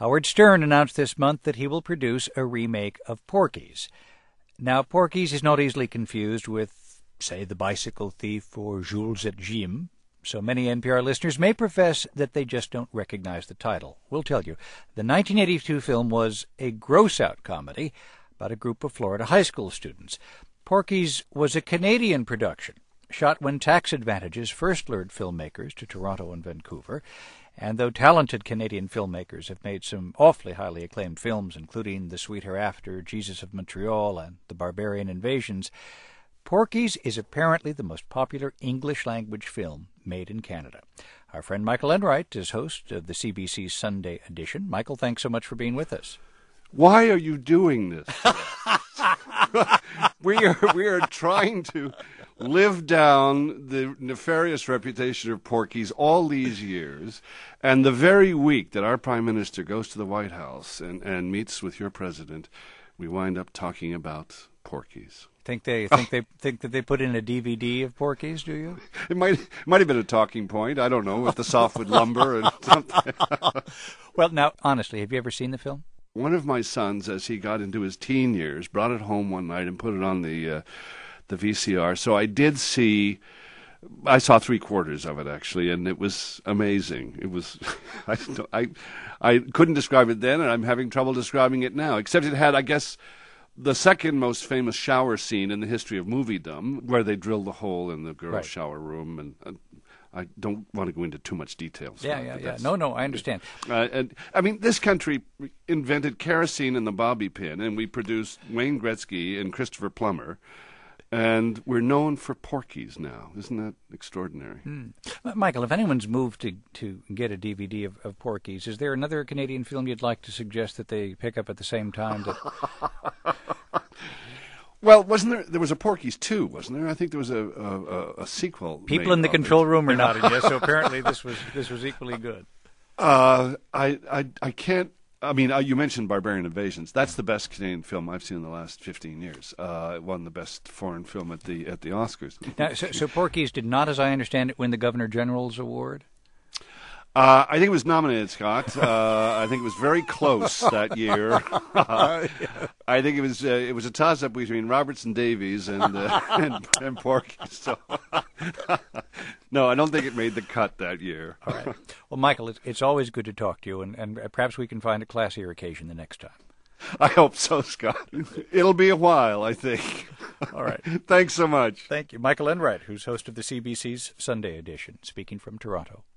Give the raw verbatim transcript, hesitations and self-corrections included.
Howard Stern announced this month that he will produce a remake of Porky's. Now, Porky's is not easily confused with, say, The Bicycle Thief or Jules et Jim, so many N P R listeners may profess that they just don't recognize the title. We'll tell you. The nineteen eighty-two film was a gross-out comedy about a group of Florida high school students. Porky's was a Canadian production, shot when tax advantages first lured filmmakers to Toronto and Vancouver. And though talented Canadian filmmakers have made some awfully highly acclaimed films, including The Sweet Hereafter, Jesus of Montreal, and The Barbarian Invasions, Porky's is apparently the most popular English-language film made in Canada. Our friend Michael Enright is host of the C B C Sunday edition. Michael, thanks so much for being with us. Why are you doing this? we are we are trying to live down the nefarious reputation of Porky's all these years, and the very week that our Prime Minister goes to the White House and, and meets with your president, we wind up talking about Porky's. Think they think they think that they put in a D V D of Porky's, do you? It might it might have been a talking point. I don't know, with the softwood lumber and something. Well, now, honestly, have you ever seen the film? One of my sons, as he got into his teen years, brought it home one night and put it on the uh, the V C R. So I did see, I saw three quarters of it actually, and it was amazing. It was, I, I, I couldn't describe it then, and I'm having trouble describing it now. Except it had, I guess, the second most famous shower scene in the history of moviedom, where they drill the hole in the girls' Right. shower room, and. and I don't want to go into too much detail. Yeah, yeah, yeah. No, no, I understand. Uh, and I mean, this country invented kerosene and the bobby pin, and we produced Wayne Gretzky and Christopher Plummer, and we're known for Porky's now. Isn't that extraordinary? Hmm. Michael, if anyone's moved to, to get a D V D of, of Porky's, is there another Canadian film you'd like to suggest that they pick up at the same time? That... Well, wasn't there? There was a Porky's two, wasn't there? I think there was a a, a sequel. People in the control room are nodding yes. So apparently this was this was equally good. Uh, I I I can't. I mean, uh, you mentioned Barbarian Invasions. That's the best Canadian film I've seen in the last fifteen years. Uh, it won the best foreign film at the at the Oscars. Now, so, so Porky's did not, as I understand it, win the Governor General's Award? Uh, I think it was nominated, Scott. Uh, I think it was very close that year. Uh, I think it was uh, it was a toss-up between Roberts and Davies and uh, and, and Porky. So, no, I don't think it made the cut that year. All right. Well, Michael, it's, it's always good to talk to you, and, and perhaps we can find a classier occasion the next time. I hope so, Scott. It'll be a while, I think. All right. Thanks so much. Thank you. Michael Enright, who's host of the C B C's Sunday edition, speaking from Toronto.